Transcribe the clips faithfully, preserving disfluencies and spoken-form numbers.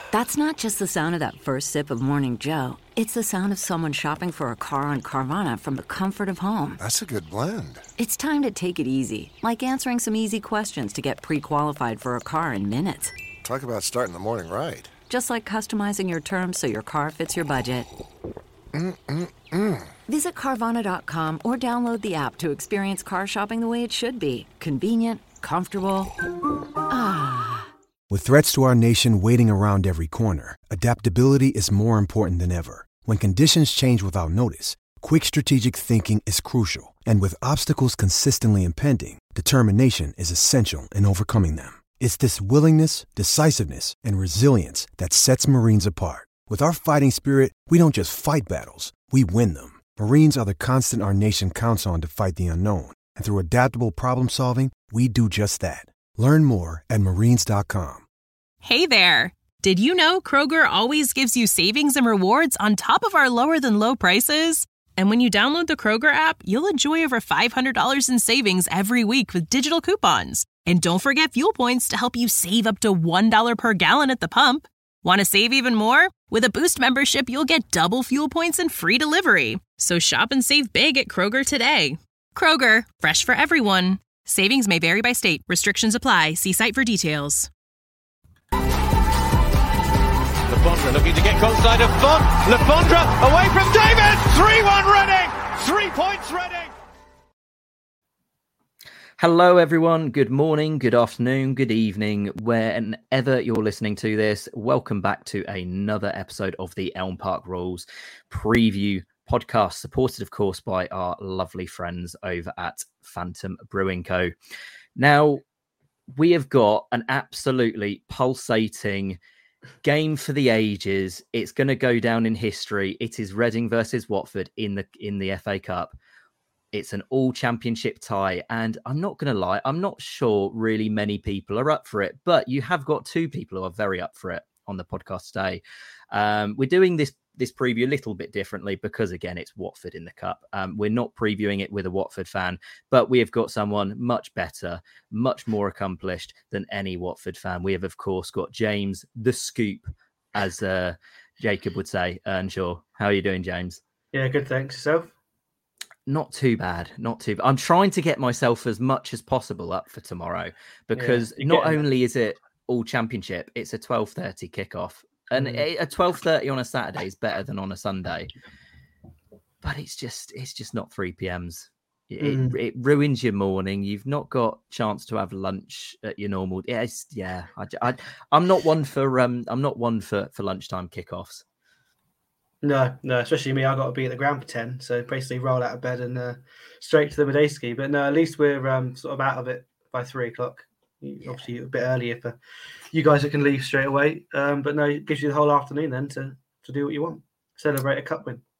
That's not just the sound of that first sip of Morning Joe. It's the sound of someone shopping for a car on Carvana from the comfort of home. That's a good blend. It's time to take it easy, like answering some easy questions to get pre-qualified for a car in minutes. Talk about starting the morning right. Just like customizing your terms so your car fits your budget. Mm-mm-mm. Visit Carvana dot com or download the app to experience car shopping the way it should be. Convenient, comfortable. Ah. With threats to our nation waiting around every corner, adaptability is more important than ever. When conditions change without notice, quick strategic thinking is crucial. And with obstacles consistently impending, determination is essential in overcoming them. It's this willingness, decisiveness, and resilience that sets Marines apart. With our fighting spirit, we don't just fight battles, we win them. Marines are the constant our nation counts on to fight the unknown. And through adaptable problem solving, we do just that. Learn more at marines dot com. Hey there! Did you know Kroger always gives you savings and rewards on top of our lower-than-low prices? And when you download the Kroger app, you'll enjoy over five hundred dollars in savings every week with digital coupons. And don't forget fuel points to help you save up to one dollar per gallon at the pump. Want to save even more? With a Boost membership, you'll get double fuel points and free delivery. So shop and save big at Kroger today. Kroger, fresh for everyone. Savings may vary by state. Restrictions apply. See site for details. Lafondra looking to get goal side of Font. Lafondra away from David. three one Reading. Three points Reading. Hello, everyone. Good morning, good afternoon, good evening, whenever you're listening to this. Welcome back to another episode of the Elm Park Rules preview podcast, supported, of course, by our lovely friends over at Phantom Brewing Co. Now, we have got an absolutely pulsating game for the ages. It's going to go down in history. It is Reading versus Watford in the in the F A Cup. It's an all-championship tie, and I'm not going to lie, I'm not sure really many people are up for it, but you have got two people who are very up for it on the podcast today. Um, we're doing this this preview a little bit differently because, again, it's Watford in the Cup. Um, we're not previewing it with a Watford fan, but we have got someone much better, much more accomplished than any Watford fan. We have, of course, got James the Scoop, as uh, Jacob would say, Earnshaw. How are you doing, James? Yeah, good, thanks. Yourself? Not too bad, not too bad. I'm trying to get myself as much as possible up for tomorrow because yeah, not only is it all championship, it's a twelve thirty kickoff. And mm. a twelve thirty on a Saturday is better than on a Sunday. But it's just it's just not three p.m.s. It, mm. it, it ruins your morning. You've not got chance to have lunch at your normal. Yeah, it's, yeah. I, I, I'm not one for um. I'm not one for, for lunchtime kickoffs. No, no, especially me. I got to be at the ground for ten, so basically roll out of bed and uh, straight to the Medeski. But no, at least we're um, sort of out of it by three o'clock. Obviously, a bit earlier for you guys that can leave straight away. Um, but no, it gives you the whole afternoon then to, to do what you want, celebrate a cup win.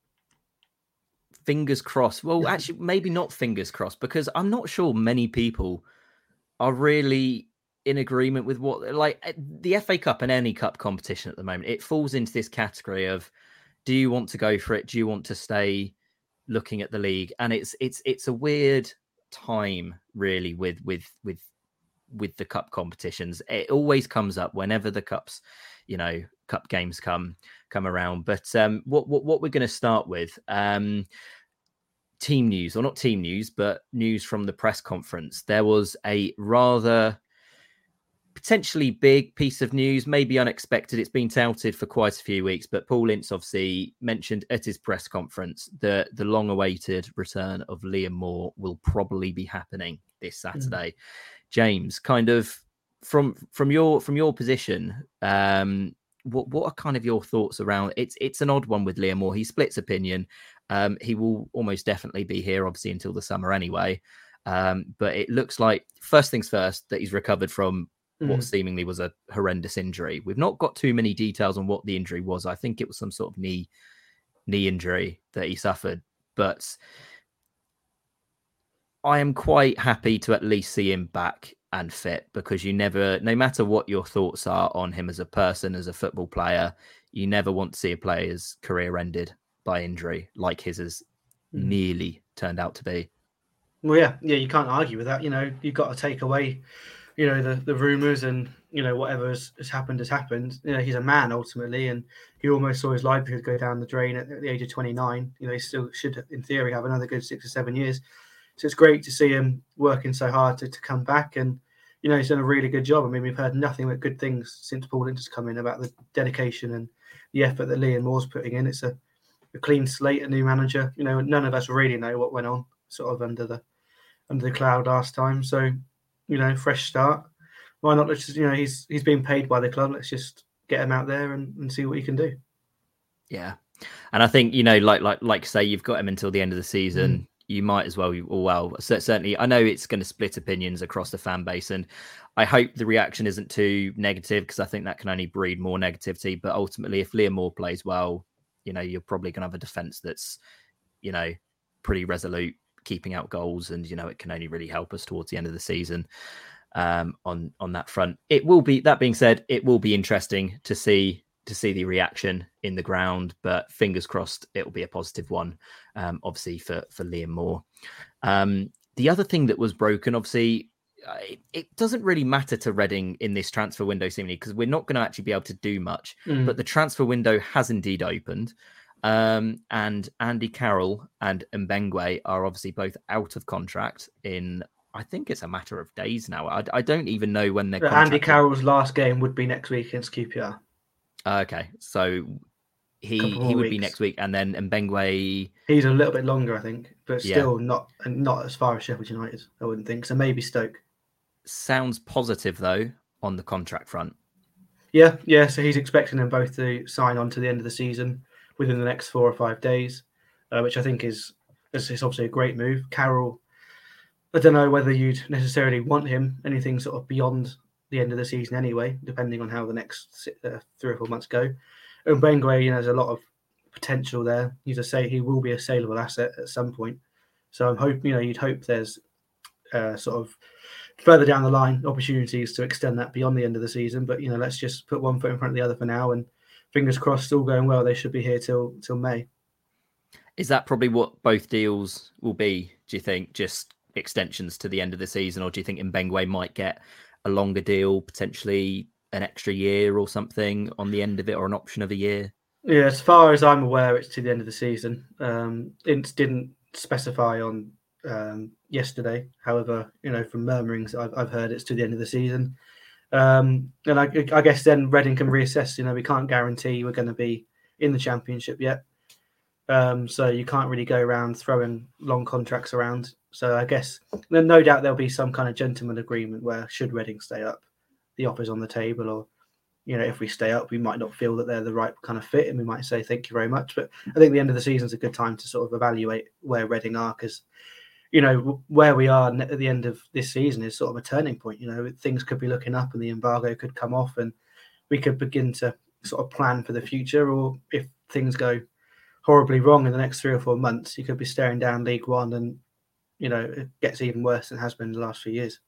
Fingers crossed. Well, actually, maybe not fingers crossed, because I'm not sure many people are really in agreement with what, like, the F A Cup and any cup competition at the moment. It falls into this category of, do you want to go for it? Do you want to stay looking at the league? And it's it's it's a weird time, really, with with with with the cup competitions. It always comes up whenever the cups, you know, cup games come come around. But um, what what what we're going to start with, um, team news, or not team news, but news from the press conference. There was a rather potentially big piece of news, maybe unexpected. It's been touted for quite a few weeks, but Paul Ince obviously mentioned at his press conference that the long-awaited return of Liam Moore will probably be happening this Saturday. Mm. James, kind of from from your from your position, um, what what are kind of your thoughts around it's it's an odd one with Liam Moore. He splits opinion. Um, he will almost definitely be here, obviously, until the summer anyway. Um, but it looks like, first things first, that he's recovered from what seemingly was a horrendous injury. We've not got too many details on what the injury was. I think it was some sort of knee knee injury that he suffered. But I am quite happy to at least see him back and fit, because you never, no matter what your thoughts are on him as a person, as a football player, you never want to see a player's career ended by injury like his has mm. nearly turned out to be. Well, yeah, yeah, you can't argue with that. You know, you've got to take away, you know, the, the rumours and you know, whatever has, has happened has happened. You know, he's a man ultimately, and he almost saw his livelihood go down the drain at, at the age of twenty-nine. You know, he still should, in theory, have another good six or seven years. So it's great to see him working so hard to, to come back, and you know, he's done a really good job. I mean, we've heard nothing but good things since Paul Ince's come in about the dedication and the effort that Liam Moore's putting in. It's a, a clean slate, a new manager. You know, none of us really know what went on sort of under the under the cloud last time. So, you know, fresh start. Why not? Let's just, you know, he's he's being paid by the club. Let's just get him out there and, and see what he can do. Yeah, and I think, you know, like like like say, you've got him until the end of the season. Mm. You might as well, or well, certainly, I know it's going to split opinions across the fan base, and I hope the reaction isn't too negative, because I think that can only breed more negativity. But ultimately, if Liam Moore plays well, you know, you're probably going to have a defence that's, you know, pretty resolute, keeping out goals, and, you know, it can only really help us towards the end of the season um, on on that front. It will be, that being said, it will be interesting to see to see the reaction in the ground, but fingers crossed it will be a positive one, um, obviously for, for Liam Moore. Um, the other thing that was broken, obviously, uh, it, it doesn't really matter to Reading in this transfer window, seemingly, because we're not going to actually be able to do much, mm. but the transfer window has indeed opened. Um, and Andy Carroll and Mbengwe are obviously both out of contract in, I think it's a matter of days now. I, I don't even know when they're Andy Carroll's last game would be next week against Q P R. Okay, so he he would weeks. be next week, and then Mbengwe... He's a little bit longer, I think, but still yeah. not not as far as Sheffield United, I wouldn't think. So maybe Stoke. Sounds positive, though, on the contract front. Yeah, yeah, so he's expecting them both to sign on to the end of the season within the next four or five days, uh, which I think is, is, is obviously a great move. Carroll, I don't know whether you'd necessarily want him anything sort of beyond the end of the season anyway, depending on how the next uh, three or four months go. And Mbengwe, you know, there's a lot of potential there. He's a say he will be a saleable asset at some point. So I'm hoping, you know, you'd hope there's uh, sort of further down the line opportunities to extend that beyond the end of the season. But, you know, let's just put one foot in front of the other for now, and fingers crossed, all going well, they should be here till till May. Is that probably what both deals will be, do you think? Just extensions to the end of the season, or do you think Mbengwe might get a longer deal, potentially an extra year or something on the end of it, or an option of a year? Yeah, as far as I'm aware, it's to the end of the season. Um, Ince didn't specify on um, yesterday. However, you know, from murmurings I've, I've heard, it's to the end of the season. Um, and I, I guess then Reading can reassess. You know, we can't guarantee we're going to be in the Championship yet. Um, so you can't really go around throwing long contracts around. So I guess then no doubt there'll be some kind of gentleman agreement where, should Reading stay up, the offer's on the table, or, you know, if we stay up, we might not feel that they're the right kind of fit, and we might say thank you very much. But I think the end of the season is a good time to sort of evaluate where Reading are, because, you know, where we are at the end of this season is sort of a turning point. You know, things could be looking up, and the embargo could come off, and we could begin to sort of plan for the future. Or if things go horribly wrong in the next three or four months, you could be staring down League One, and, you know, it gets even worse than it has been in the last few years.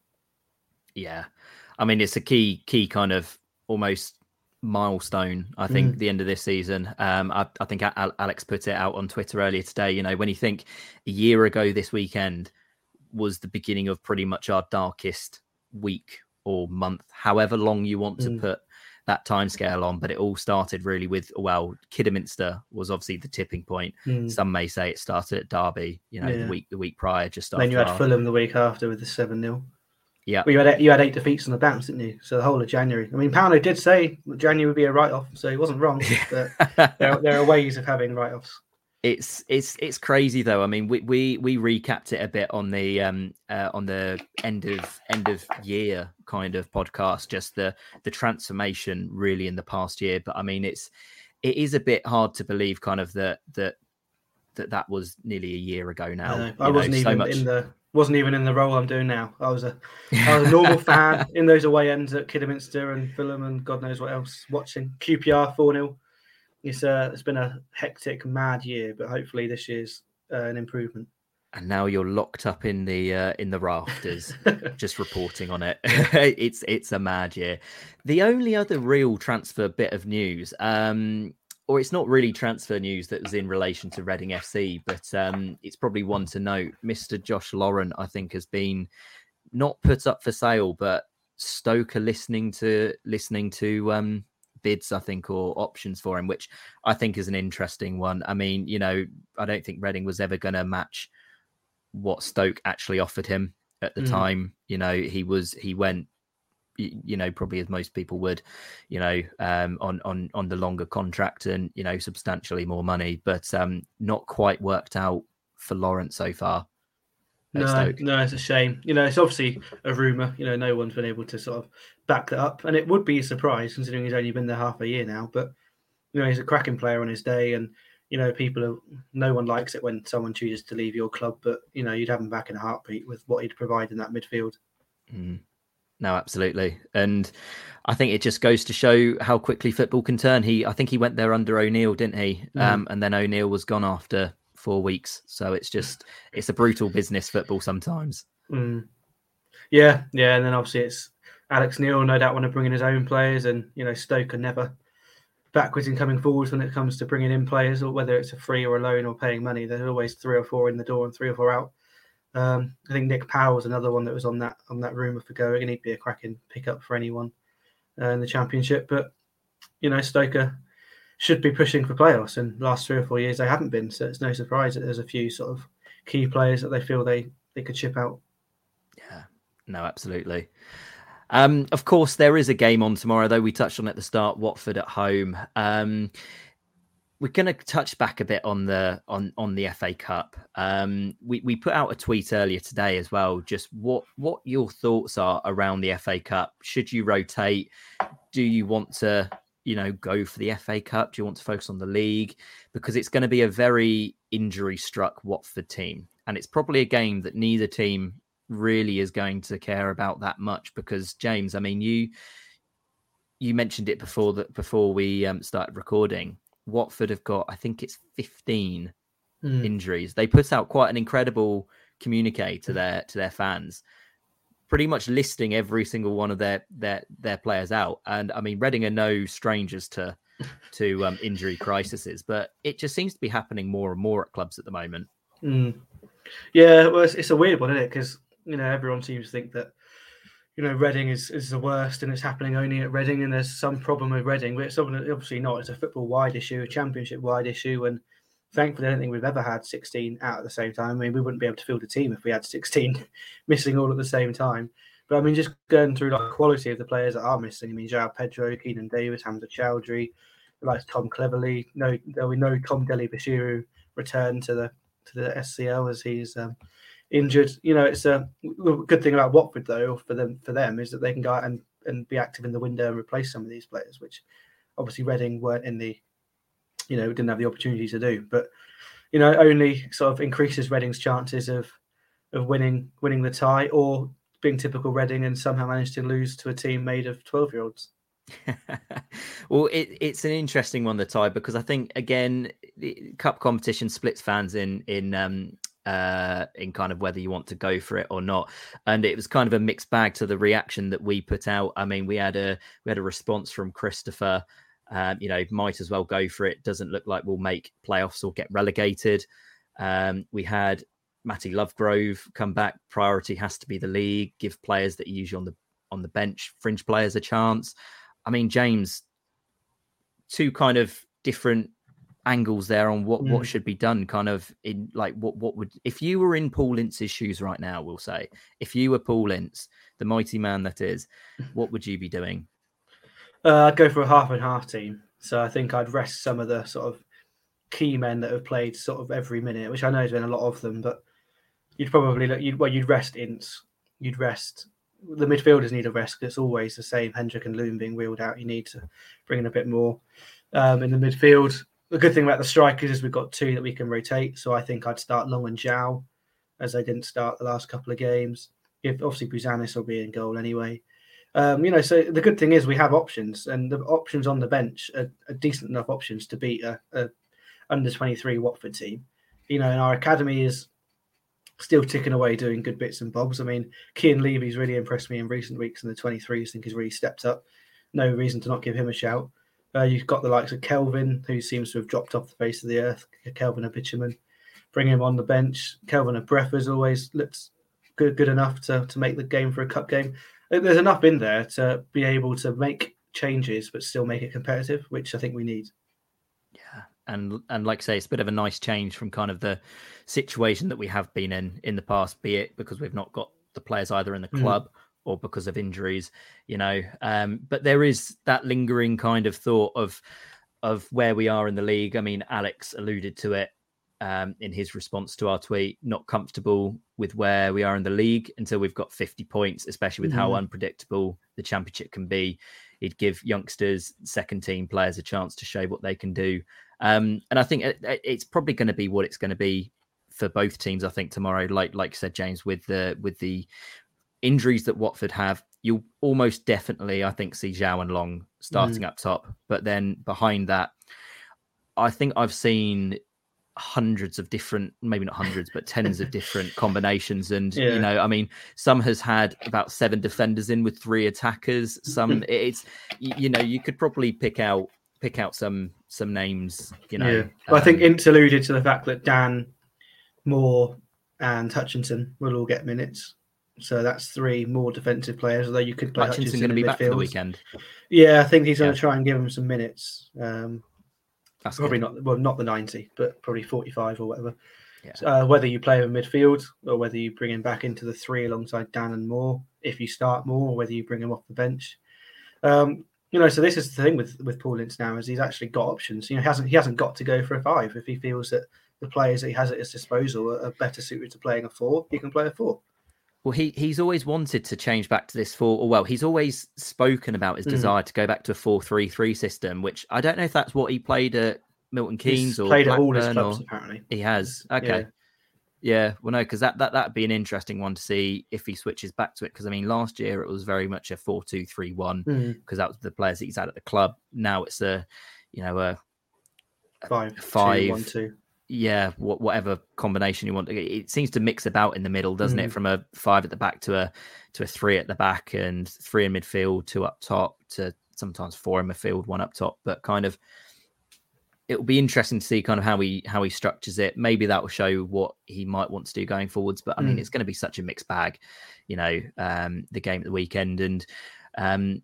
Yeah. I mean, it's a key, key kind of almost milestone, I think, mm. the end of this season. Um, I, I think Alex put it out on Twitter earlier today. You know, when you think a year ago this weekend was the beginning of pretty much our darkest week or month, however long you want mm. to put that timescale on, but it all started really with, well, Kidderminster was obviously the tipping point. Mm. Some may say it started at Derby, you know, yeah. the week the week prior, just after. Then you had our... Fulham the week after with the seven nil. Yeah, well, you had you had eight defeats on the bounce, didn't you? So the whole of January. I mean, Pauno did say January would be a write-off, so he wasn't wrong. But there, there are ways of having write-offs. It's it's it's crazy though. I mean, we we we recapped it a bit on the um uh, on the end of end of year kind of podcast, just the the transformation really in the past year. But I mean, it's it is a bit hard to believe, kind of that that that that was nearly a year ago now. I, I wasn't know, even so much... in the wasn't even in the role I'm doing now. I was a I was a normal fan in those away ends at Kidderminster and Fulham and God knows what else, watching Q P R four nil. It's uh, it's been a hectic, mad year, but hopefully this year's uh, an improvement. And now you're locked up in the uh, in the rafters, just reporting on it. it's it's a mad year. The only other real transfer bit of news, um, or it's not really transfer news that was in relation to Reading F C, but um, it's probably one to note. Mister Josh Lauren, I think, has been not put up for sale, but Stoke are listening to listening to um, bids, I think, or options for him, which I think is an interesting one. I mean, you know, I don't think Reading was ever going to match what Stoke actually offered him at the mm. time. You know, he was he went, you know, probably as most people would, you know, um, on on on the longer contract and, you know, substantially more money, but um, not quite worked out for Lawrence so far. No, Stoke. no, it's a shame. You know, it's obviously a rumour. You know, no one's been able to sort of back that up. And it would be a surprise considering he's only been there half a year now. But, you know, he's a cracking player on his day. And, you know, people are, no one likes it when someone chooses to leave your club. But, you know, you'd have him back in a heartbeat with what he'd provide in that midfield. Mm. No, absolutely. And I think it just goes to show how quickly football can turn. He, I think he went there under O'Neill, didn't he? Mm. Um, and then O'Neill was gone after four weeks. So it's just, it's a brutal business, football sometimes. Mm. Yeah, yeah. And then obviously it's Alex Neil, no doubt want to bring in his own players. And, you know, Stoke are never backwards in coming forwards when it comes to bringing in players, or whether it's a free or a loan or paying money. There's always three or four in the door and three or four out. Um, I think Nick Powell was another one that was on that on that rumour for going, and he'd be a cracking pickup for anyone uh, in the Championship. But, you know, Stoke should be pushing for playoffs, and last three or four years they haven't been, so it's no surprise that there's a few sort of key players that they feel they, they could ship out. Yeah, no, absolutely. Um, of course, there is a game on tomorrow, though. We touched on it at the start, Watford at home. Um, we're going to touch back a bit on the on, on the F A Cup. Um, we, we put out a tweet earlier today as well, just what, what your thoughts are around the F A Cup. Should you rotate? Do you want to, you know, go for the F A Cup? Do you want to focus on the league? Because it's going to be a very injury-struck Watford team. And it's probably a game that neither team really is going to care about that much. Because, James, I mean, you you mentioned it before that before we um, started recording. Watford have got, I think it's fifteen mm. injuries. They put out quite an incredible communique to their to their fans, pretty much listing every single one of their their their players out. And I mean, Reading are no strangers to to um, injury crises, but it just seems to be happening more and more at clubs at the moment. Mm. Yeah, well, it's, it's a weird one, isn't it? Because, you know, everyone seems to think that, you know, Reading is, is the worst and it's happening only at Reading and there's some problem with Reading, but it's obviously not. It's a football-wide issue, a championship-wide issue, and thankfully I don't think we've ever had sixteen out at the same time. I mean, we wouldn't be able to field a team if we had sixteen missing all at the same time. But I mean, just going through like the quality of the players that are missing, I mean, João Pedro, Keenan Davis, Hamza Chowdhury, like Tom Cleverley, no, we know Tom Dele-Bashiru returned to the to the S C L as he's um, injured. You know, it's a good thing about Watford though for them for them is that they can go out and, and be active in the window and replace some of these players, which obviously Reading weren't in the, you know, didn't have the opportunity to do. But, you know, only sort of increases Reading's chances of of winning winning the tie or being typical Reading and somehow manage to lose to a team made of twelve-year-olds. Well, it, it's an interesting one, the tie, because I think, again, the cup competition splits fans in in um uh in kind of whether you want to go for it or not, and it was kind of a mixed bag to the reaction that we put out. I mean, we had a we had a response from Christopher, um, you know, might as well go for it, doesn't look like we'll make playoffs or get relegated. Um, we had Matty Lovegrove come back, priority has to be the league, give players that are usually on the on the bench, fringe players, a chance. I mean, James, two kind of different angles there on what, mm. what should be done, kind of in like what, what would, if you were in Paul Ince's shoes right now, we'll say, if you were Paul Ince, the mighty man that is, what would you be doing? Uh, I'd go for a half and half team. So I think I'd rest some of the sort of key men that have played sort of every minute, which I know has been a lot of them, but you'd probably look, you'd, well, you'd rest Ince, you'd rest the midfielders need a rest because it's always the same. Hendrick and Loom being wheeled out. You need to bring in a bit more um, in the midfield. The good thing about the strikers is we've got two that we can rotate. So I think I'd start Long and Zhao as they didn't start the last couple of games. If obviously Buzanis will be in goal anyway. Um, you know, so the good thing is we have options, and the options on the bench are, are decent enough options to beat a, a under twenty-three Watford team. You know, and our academy is still ticking away doing good bits and bobs. I mean, Kian Levy's really impressed me in recent weeks, and the twenty-threes I think he's really stepped up. No reason to not give him a shout. Uh, you've got the likes of Kelvin, who seems to have dropped off the face of the earth. Kelvin Abitchiman, bring him on the bench. Kelvin Abrefa's always looks good, good enough to, to make the game for a cup game. there's enough in there to be able to make changes but still make it competitive, which I think we need. Yeah, and and like I say, it's a bit of a nice change from kind of the situation that we have been in in the past, be it because we've not got the players either in the club mm. or because of injuries, you know. Um, but there is that lingering kind of thought of of where we are in the league. I mean, Alex alluded to it um, in his response to our tweet, not comfortable with where we are in the league until we've got fifty points, especially with mm. how unpredictable the championship can be. He'd give youngsters, second team players a chance to show what they can do. Um, and I think it, it's probably going to be what it's going to be for both teams, I think, tomorrow. Like like you said, James, with the with the injuries that Watford have, you'll almost definitely, I think, see Zhao and Long starting mm. up top. But then behind that, I think I've seen hundreds of different, maybe not hundreds, but tens of different combinations. And, yeah. you know, I mean, some has had about seven defenders in with three attackers. Some it's, you know, you could probably pick out, pick out some, some names, you know. Yeah. Well, um, I think Ince alluded to the fact that Dan, Moore and Hutchinson will all get minutes. So that's three more defensive players, although you could play Hutchinson. Hutchinson going to be midfield. back for the weekend. Yeah, I think he's going to yeah. try and give him some minutes. Um, That's probably good. not, well, not the ninety, but probably forty-five or whatever. Yeah. Uh, whether you play him in midfield or whether you bring him back into the three alongside Dan and Moore, if you start Moore, or whether you bring him off the bench. Um, you know, so this is the thing with with Paul Ince now, is he's actually got options. You know, he hasn't he hasn't got to go for a five if he feels that the players that he has at his disposal are, are better suited to playing a four. He can play a four. Well, he he's always wanted to change back to this four, or well, he's always spoken about his mm. desire to go back to a four three three system, which I don't know if that's what he played at Milton Keynes he's or played Blackburn, at all his clubs, apparently. He has. Okay. Yeah, yeah. Well, no, because that, that, that'd be an interesting one to see if he switches back to it. Because, I mean, last year it was very much a four two three one because mm. that was the players that he's had at the club. Now it's a, you know, a, a five, five, two, one, two. Yeah, whatever combination you want. It seems to mix about in the middle, doesn't mm. it? From a five at the back to a to a three at the back and three in midfield, two up top to sometimes four in midfield, one up top. But kind of, it'll be interesting to see kind of how he how he structures it. Maybe that will show what he might want to do going forwards. But I mean, mm. it's going to be such a mixed bag, you know. Um, the game at the weekend, and um,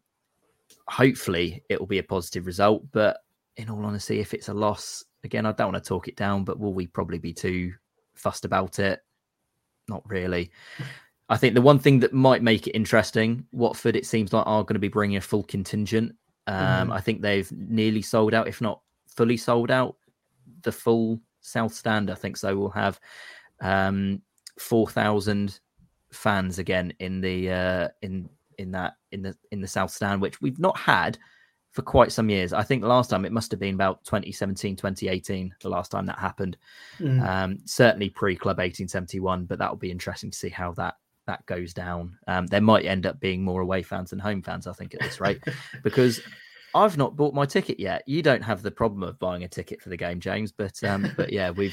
hopefully it will be a positive result. But in all honesty, if it's a loss, again, I don't want to talk it down, but will we probably be too fussed about it? Not really. I think the one thing that might make it interesting, Watford, it seems like are going to be bringing a full contingent. Um, mm. I think they've nearly sold out, if not fully sold out, the full South Stand. I think so. We'll have um, four thousand fans again in the uh, in in that in the in the South Stand, which we've not had for quite some years. I think last time it must have been about twenty seventeen, twenty eighteen, the last time that happened. Mm. Um, certainly pre-Club eighteen seventy-one, but that will be interesting to see how that that goes down. Um, there might end up being more away fans than home fans, I think, at this rate, because I've not bought my ticket yet. You don't have the problem of buying a ticket for the game, James, but um, but yeah, we've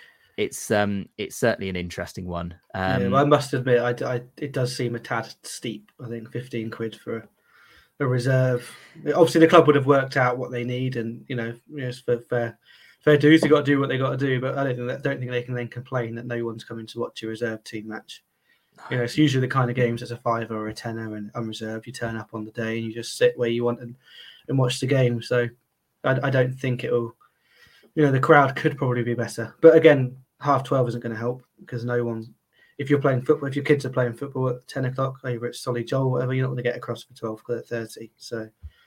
it's um it's certainly an interesting one. Um, yeah, well, I must admit, I, I, it does seem a tad steep. I think fifteen quid for a reserve. Obviously, the club would have worked out what they need, and you know, you know for fair fair dues, they got to do what they got to do. But I don't think that, don't think they can then complain that no one's coming to watch a reserve team match. You know, it's usually the kind of games that's a fiver or a tenner and unreserved. You turn up on the day and you just sit where you want and, and watch the game. So I, I don't think it'll. You know, the crowd could probably be better, but again, half twelve isn't going to help because no one. If you're playing football, if your kids are playing football at ten o'clock over at Solly Joel, whatever, you're not going to get across for twelve thirty. So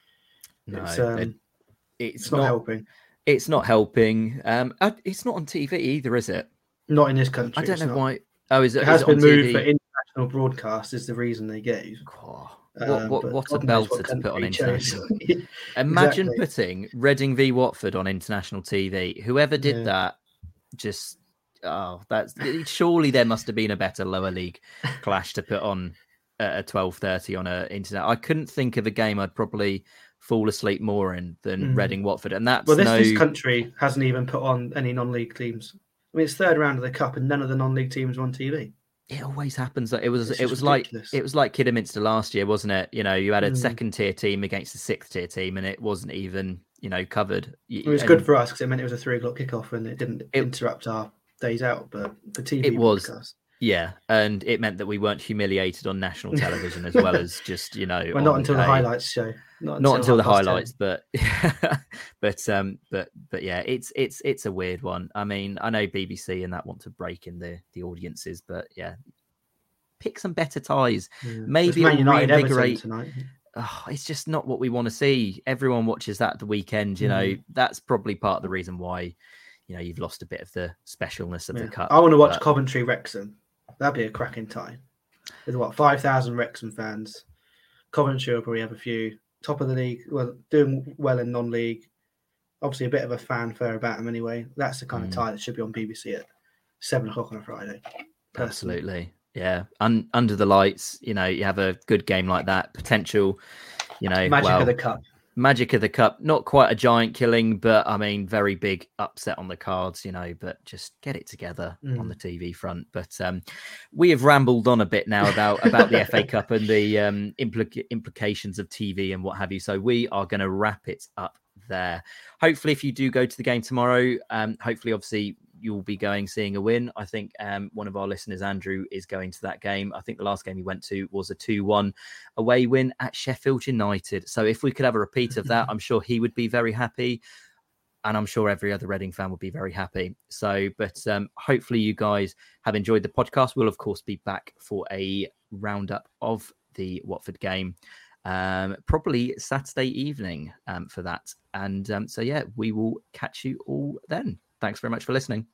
no, it's, um, it, it's, it's not, not helping. It's not helping. Um, it's not on T V either, is it? Not in this country. I don't know not. why. Oh, is it? It has is it been on moved T V? for international broadcast. Is the reason they gave. Oh, Um, what what, but what a God knows belter what to put on country international. chose. Imagine Exactly. putting Reading v Watford on international T V. Whoever did Yeah. that, just oh, that's surely there must have been a better lower league clash to put on at twelve thirty on a internet. I couldn't think of a game I'd probably fall asleep more in than Mm. Reading Watford, and that's Well, this, no. this country hasn't even put on any non-league teams. I mean, it's third round of the cup, and none of the non-league teams are on T V. It always happens. It was It's it just was ridiculous. like it was like Kidderminster last year, wasn't it? You know, you had a Mm. second tier team against a sixth tier team, and it wasn't even you know covered. It was And good for us because it meant it was a three o'clock kickoff and it didn't It- interrupt our days out. But for T V It was. broadcast, Yeah, and it meant that we weren't humiliated on national television as well as just, you know, well, not on until the a- highlights show. Not not until until, the half past highlights, ten. but but um, but but yeah, it's it's it's a weird one. I mean, I know B B C and that want to break in the the audiences, but yeah, pick some better ties. Yeah. Maybe It's Man it'll United Everton reinvigorate. tonight. Oh, it's just not what we want to see. Everyone watches that at the weekend. You know, Mm. that's probably part of the reason why, you know, you've lost a bit of the specialness of Yeah. the cup. I want to watch but- Coventry Wrexham. That'd be a cracking tie. With what, five thousand Wrexham fans. Coventry will probably have a few. Top of the league, well, doing well in non-league. Obviously, a bit of a fanfare about them anyway. That's the kind Mm. of tie that should be on B B C at seven o'clock on a Friday. Personally. Absolutely. Yeah. Un- under the lights, you know, you have a good game like that. Potential, you know, Magic well, of the Cup. Magic of the Cup. Not quite a giant killing, but I mean, very big upset on the cards, you know, but just get it together Mm. on the T V front. But um, we have rambled on a bit now about, about the F A Cup and the um, implica- implications of T V and what have you. So we are going to wrap it up there. Hopefully, if you do go to the game tomorrow, um, hopefully, obviously, you'll be going seeing a win. I think um, one of our listeners, Andrew, is going to that game. I think the last game he went to was a two one away win at Sheffield United. So if we could have a repeat of that, I'm sure he would be very happy. And I'm sure every other Reading fan would be very happy. So, but um, hopefully you guys have enjoyed the podcast. We'll, of course, be back for a roundup of the Watford game, um, probably Saturday evening um, for that. And um, so, yeah, we will catch you all then. Thanks very much for listening.